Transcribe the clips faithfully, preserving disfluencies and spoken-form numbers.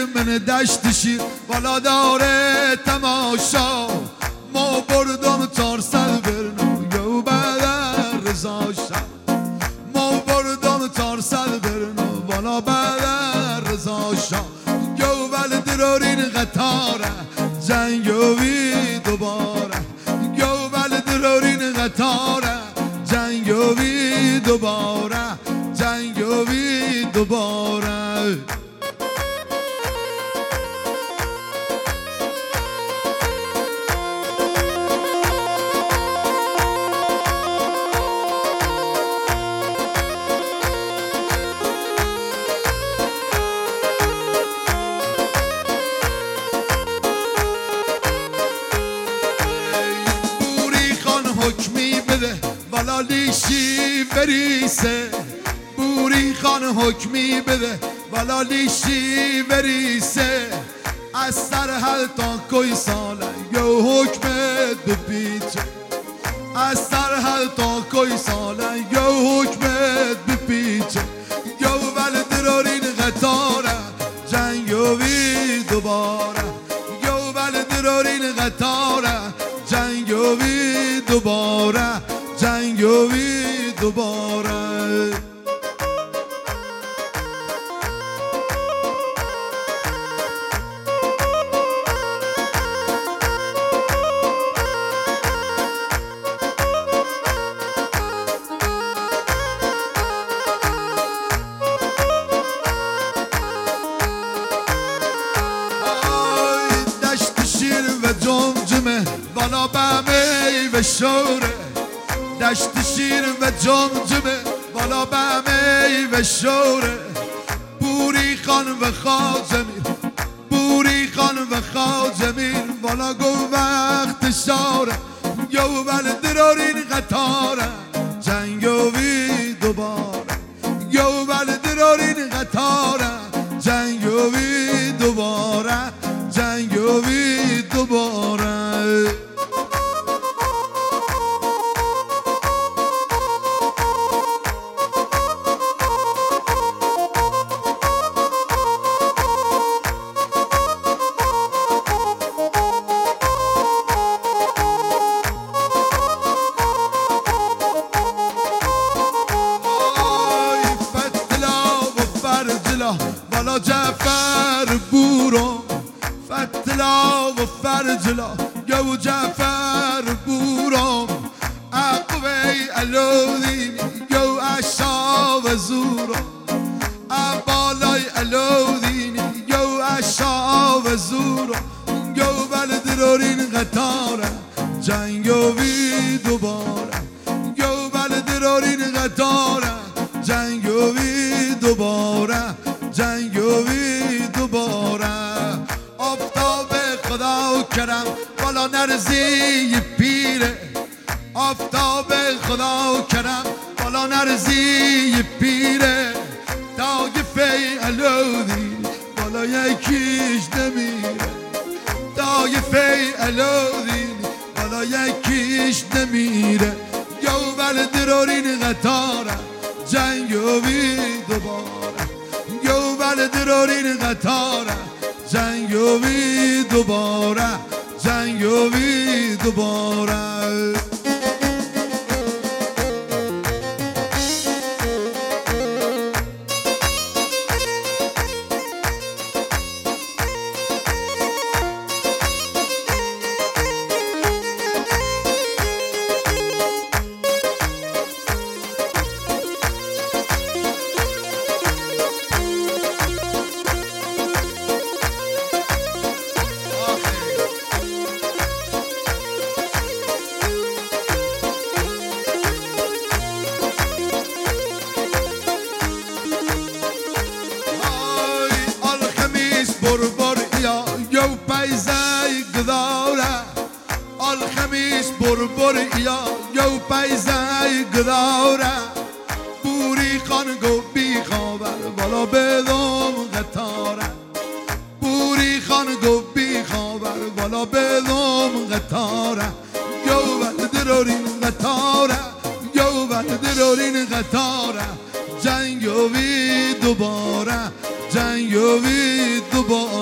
من دشت شیر بالا داره تماشا ما بردم تارسل برنو یو بدر رضا شاه ما بردم تارسل برنو بالا بدر رضا شاه یو ول درارین قطاره جنگوی دوباره یو ول درارین قطاره جنگوی دوباره جنگوی دوباره حکمی بده والا لیشی بریسه بوری خان حکمی بده والا لیشی بریسه از سر هل تا کوی ساله یو حکمت بپیچه از سر هل تا کوی ساله یو حکمت بپیچه یو ول درارین قطاره جنگوی دوباره یو ول درارین قطاره جنگوی دوباره جنگوی دوباره دشت شیر و جمجمه والا بمی و شوره دشت شیر و جمجمه والا بمی و شوره بوری خان و خاجمیر بوری خان و خاجمیر والا گو وقت شاره یو ول درارین قطاره جنگوی دوباره یو ول درارین قطاره جنگوی دوباره جنگوی دوباره والا جعفر بورو فتلا و فرجلا یو جعفر بورو اقوی الودین یو اشا و زورو ابالای الودین یو اشا و زورو یو ول درارین قطاره جنگوی دوباره یو ول درارین قطاره جنگوی دوباره جنگوی دوباره آفتاب خدا و کرم بالا نرزی پیره آفتاب خدا و کرم بالا نرزی پیره دایفه الودی بالا یکیش نمیره دایفه الودی بالا یکیش نمیره یو ول درارین قطاره جنگوی دوباره یو ول درارین قطاره جنگوی دوباره جنگوی دوباره بربر یا یو پیزای گداره الخمیس بربر یا یو پیزای گداره بوری خان گو بی خبر بالا بدم قطاره بوری خان گو بی خبر بالا بدم قطاره یو ول درارین قطاره یو ول درارین قطاره جنگوی دوباره جنگوی دوباره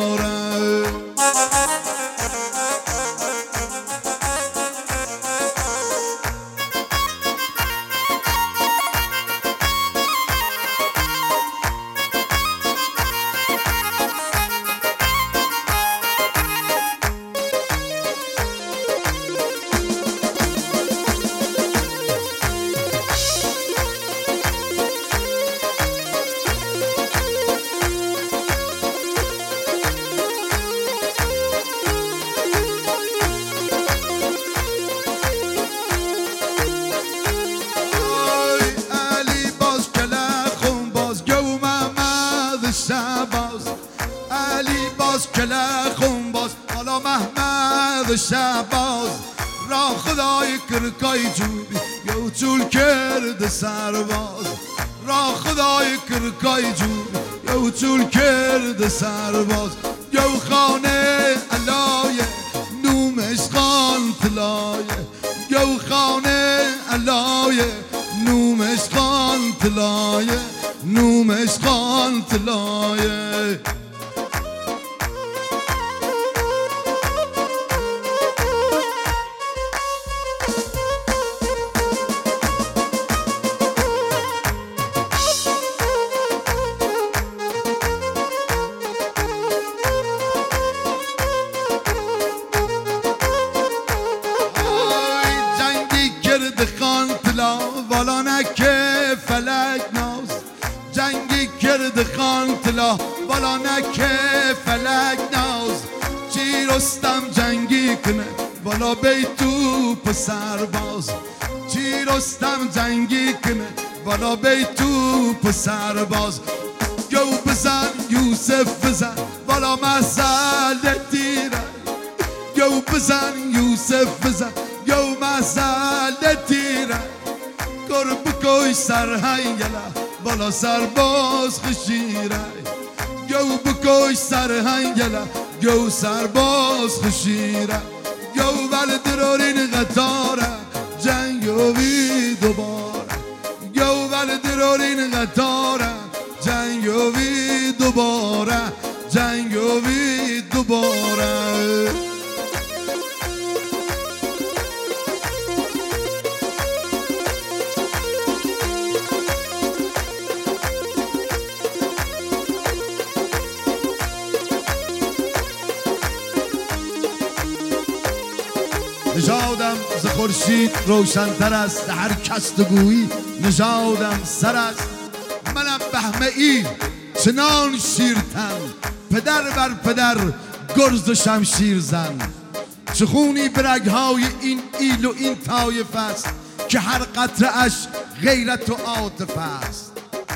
کله خون باز حالا محمد شهباز را خدای کرکای جوبی یو چول کرد سرباز را خدای کرکای جوبی یو چول کرد سرباز یو خانه علایه نومش خان تلایه یو خانه علایه نومش خان تلایه نومش خان تلایه والا نکه فلک ناز جنگی کرد خان تلا والا نکه فلک ناز چی رستم جنگی کنه والا بیتو پسر باز چی رستم جنگی کنه والا بیتو پسر باز یو بزن یوسف بزن والا مسئله دیره یو بزن یوسف بزن یو مسئله دیره گرب کوی سرهنگله بالا سرباز خشیره یو بکوی سرهنگله یو سرباز خشیره یو ولد رورین قطاره جنگوی دوباره یو ولد رورین قطاره جنگوی دوباره جنگوی دوباره نژادم ز خورشید روشن‌تر است هر کس تو گویی نژادم سر است منم بهمه ای چنان شیرتن پدر بر پدر گرز و شمشیر زن چه خونی به رگ‌های این ایل و این طایف است که هر قطره اش غیرت و عاطفه است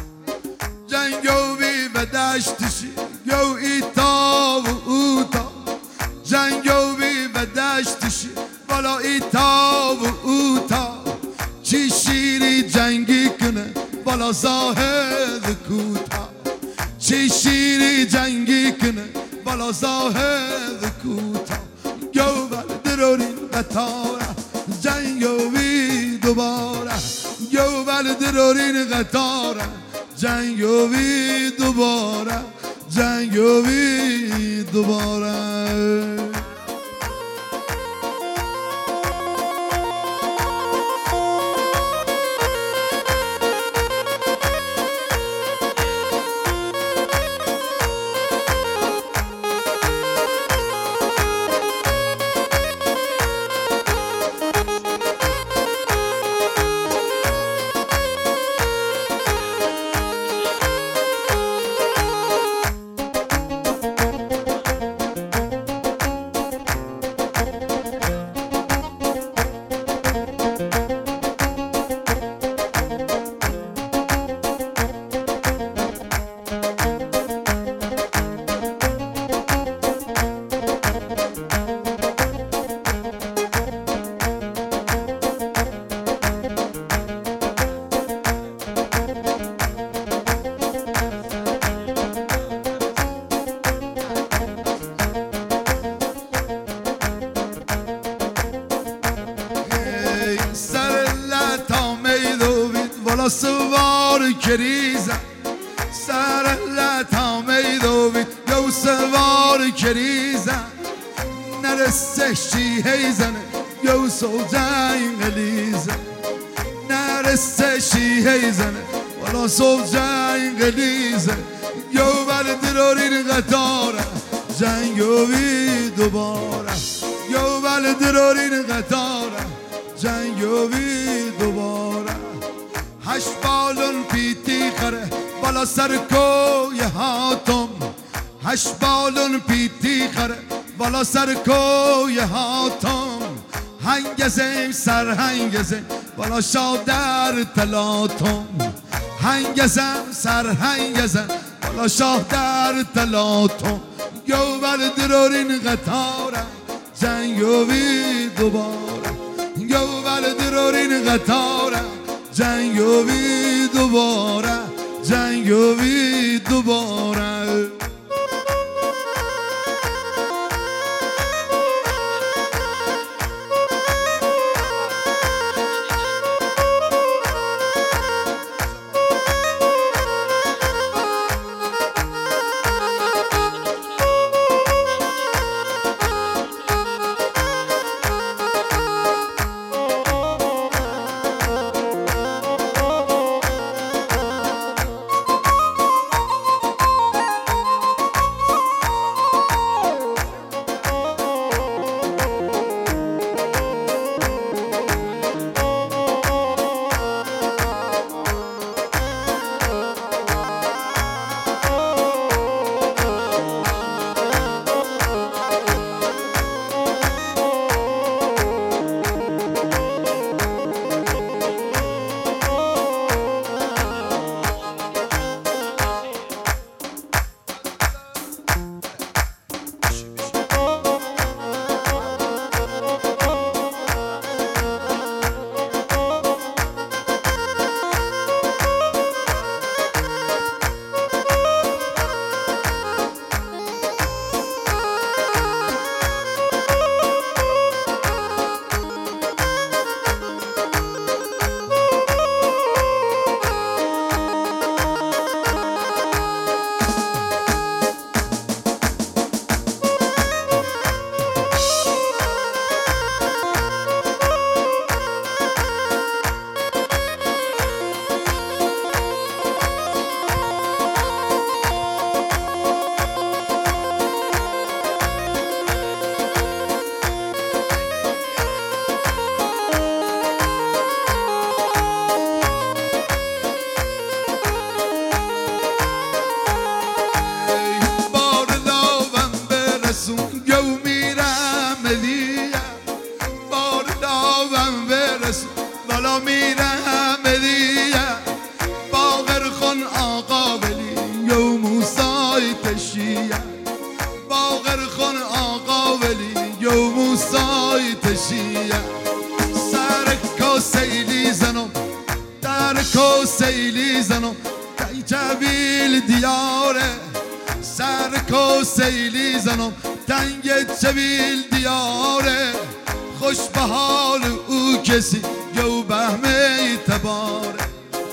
جنگوی و دشتشی یو ایتا و اوتا جنگوی و دشتشی بالا ایتا و اوتا چی شیری جنگی کنه بالا زاهد کوتا چی شیری جنگی کنه بالا زاهد کوتا یو ولد رورین قطاره جنگوی دوباره یو ولد رورین قطاره جنگوی دوباره جنگوی دوباره سوار کریزم سر لطامه دوید یو سوار کریزم نرسه شیهی زنه یو سوجنگ لیزم نرسه شیهی زنه ولا سوجنگ لیزم یو ولد رورین قطاره جنگوی دوباره یو ولد رورین قطاره جنگوی دوباره هشت بالون پیتی خره بالا سر کوی هاتم هشت بالون پیتی خره بالا سر کوی هاتم هنگزم سر هنگزم بالا شادر تلاتم هنگزم سر هنگزم بالا شادر تلاتم گوبل درارین قطاره جنگوی دوباره گوبل درارین قطاره جنگوی دوباره جنگوی دوباره بالا میرم دیگه باغر خون آقا ولی یو موسای تشیه باغر خون آقا ولی یو موسای تشیه سر کو سیلی زنم در کو سیلی زنم کی جبیل دیاره سر کو سیلی زنم تنگ جبیل دیاره خوش به حال او کسی یو بهمه تباره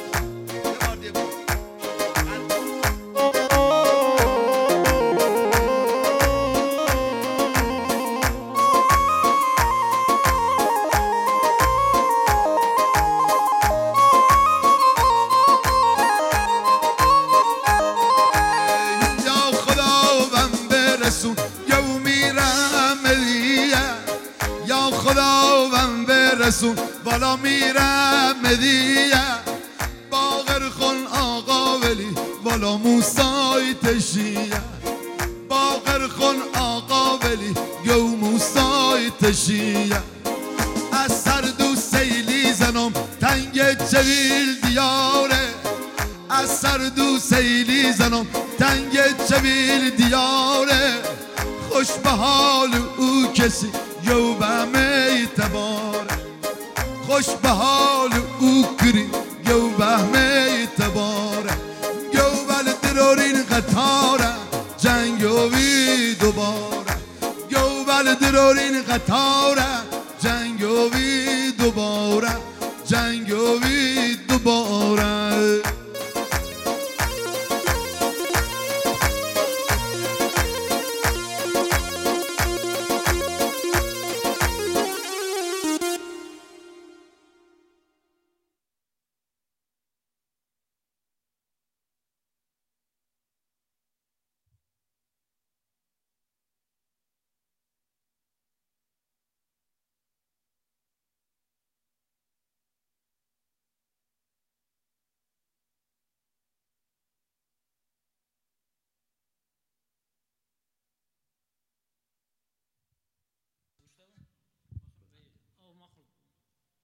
یا خدا بم برسون یو میرم دیگه یا خدا بم برسون بالا میرم مدیه باغر خون آقا ولی بالا موسای تشیه باغر خون آقا ولی یو موسای تشیه از سر دو سیلی زنم تنگ جویل دیاره از سر دو سیلی زنم تنگ جویل دیاره خوش به حال او کسی یو بهمه تباره خوش به حال او کری یو بهمه تباره یو بل درارین قطاره جنگوی دوباره یو بل درارین قطاره جنگوی دوباره جنگوی دوباره